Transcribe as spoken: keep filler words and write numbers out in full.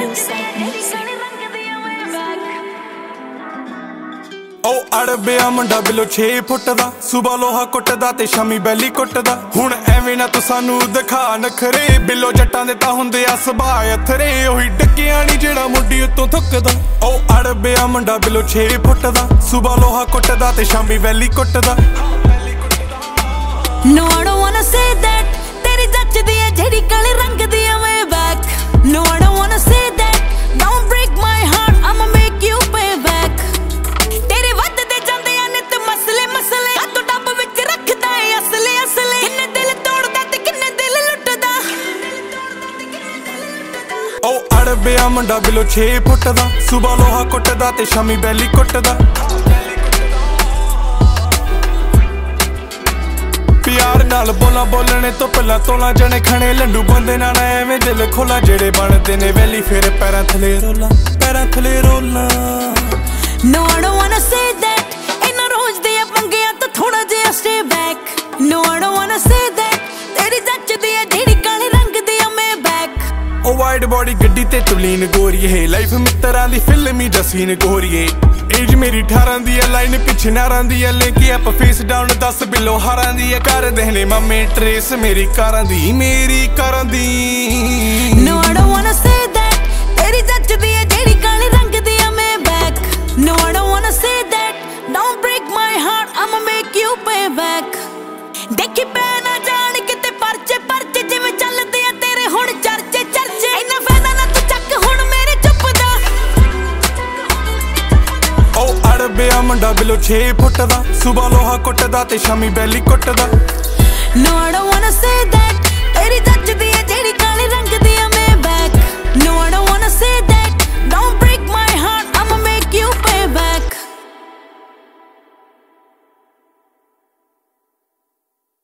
ਉਹ ਅੜਬਿਆ ਮੁੰਡਾ ਬਿਲੋ ਛੇ ਫੁੱਟ ਦਾ, ਸੁਬਾ ਲੋਹਾ ਕੁੱਟਦਾ ਤੇ ਸ਼ਾਮੀ ਬੈਲੀ ਕੁੱਟਦਾ। ਹੁਣ ਐਵੇਂ ਨਾ ਤੂੰ ਸਾਨੂੰ ਦਿਖਾ ਨਖਰੇ, ਬਿਲੋ ਜੱਟਾਂ ਦੇ ਤਾਂ ਹੁੰਦੇ ਆ ਸੁਭਾਅ ਅਥਰੇ। ਉਹੀ ਡੱਕਿਆ ਨੀ ਜਿਹੜਾ ਮੁੱਢੀ ਉੱਤੋਂ ਥੁੱਕਦਾ। ਉਹ ਅੜਬਿਆ ਮੁੰਡਾ ਬਿਲੋ ਛੇ ਫੁੱਟ ਦਾ, ਸੁਬਾ ਲੋਹਾ ਕੁੱਟਦਾ ਤੇ ਸ਼ਾਮੀ ਬੈਲੀ ਕੁੱਟਦਾ। No, I don't wanna say that ਤੇਰੀ ਜੱਚਦੀ ਐ ਜਿਹੜੀ ਕਾਲੇ ਰੰਗ ਦੀ ਐ way back. No, I don't wanna say that don't break my heart, I'ma make you pay back. ਤੇਰੇ ਵੱਧਦੇ ਜਾਂਦੇ ਆ ਨਿੱਤ ਮਸਲੇ ਮਸਲੇ, ਆ ਤੂੰ ਡੱਬ ਵਿੱਚ ਰੱਖਦਾ ਏ ਅਸਲੇ ਅਸਲੇ। ਕਿੰਨੇ ਦਿਲ ਤੋੜਦਾ ਤੇ ਕਿੰਨੇ ਦਿਲ ਲੁੱਟਦਾ। ਉਹ ਅੜਬਿਆ ਮੁੰਡਾ ਬਿਲੋ ਛੇ ਫੁੱਟ ਦਾ, ਸੁਬਾ ਲੋਹਾ ਕੁੱਟਦਾ ਤੇ ਸ਼ਾਮੀ ਬੈਲੀ ਕੁੱਟਦਾ। ਪਿਆਰ ਨਾਲ ਬੋਲਾਂ ਬੋਲਣੇ ਤੋਂ ਪਹਿਲਾਂ ਤੋਲਾਂ ਜਣੇ ਖਣੇ ਲੰਡੂ ਬੰਦੇ ਨਾਲ ਐਵੇਂ ਦਿਲ ਖੋਲਾ। ਜਿਹੜੇ ਬਣਦੇ ਨੇ ਵੈਲੀ ਫਿਰ ਪੈਰਾਂ ਥਲੇ ਰੋਲਾਂ, ਪੈਰਾਂ ਥਲੇ ਰੋਲਾਂ। No, I don't wanna say that ਇਹਨਾਂ ਰੋਜ਼ ਦੇ ਪੰਗਿਆਂ ਤੋਂ ਥੋੜਾ ਜਿਹਾ stay back. No, I don't wanna say that ਤੇਰੀ ਜੱਚਦੀ ਐ ਜਿਹੜੀ ਕਾਲੇ ਰੰਗ ਦੀ ਐ way back. ਉਹ ਵਾਈਡ ਬੋਡੀ ਗੱਡੀ ਤੇ ਤੁਲੀਨ ਗੋਰੀਏ, ਲਾਈਫ ਮਿੱਤਰਾਂ ਦੀ ਫਿਲਮੀ ਜਸੀਨ ਗੋਰੀਏ। ਏਜ ਮੇਰੀ ਅਠਾਰਾਂ ਦੀ ਐ, ਲਾਈਨ ਪਿੱਛੇ ਨਾਰਾਂ ਦੀ ਐ, ਲੈ ਕੇ ਆਪ ਫੇਸ ਡਾਊਨ ਦਸ ਬਿਲੋ ਹਾਰਾਂ ਦੀ ਐ। ਕਰਦੇ ਨੇ ਮਾਮੇ ਟਰੇਸ ਮੇਰੀ ਕਾਰਾਂ ਦੀ, ਮੇਰੀ ਕਾਰਾਂ ਦੀ। No, I don't wanna say that ਤੇਰੀ ਜੱਚਦੀ ਐ ਜਿਹੜੀ ਕਾਲੇ ਰੰਗ ਦੀ ਐ way back. No, I don't wanna say that don't break my heart, I'ma make you pay back. ਦੇਖੀ ਪੈ ਨਾ ਜਾਣ ਕਿਤੇ ਪਰਚੇ ਪਰਚੇ ਜਿਵੇਂ ਚੱਲਦੇ ਆ ਤੇਰੇ ਹੁਣ ਚਰਚੇ ਚਰਚੇ। ਇੰਨਾ ਫਾਇਦਾ ਨਾ ਤੂੰ ਚੱਕ ਹੁਣ ਮੇਰੇ ਚੁੱਪ ਦਾ। ਉਹ ਅੜਬਿਆ ਮੁੰਡਾ ਬਿਲੋ ਛੇ ਫੁੱਟ ਦਾ, ਸੁਬਾ ਲੋਹਾ ਕੁੱਟਦਾ ਤੇ ਸ਼ਾਮੀ ਬੈਲੀ ਕੁੱਟਦਾ। No, I don't wanna say that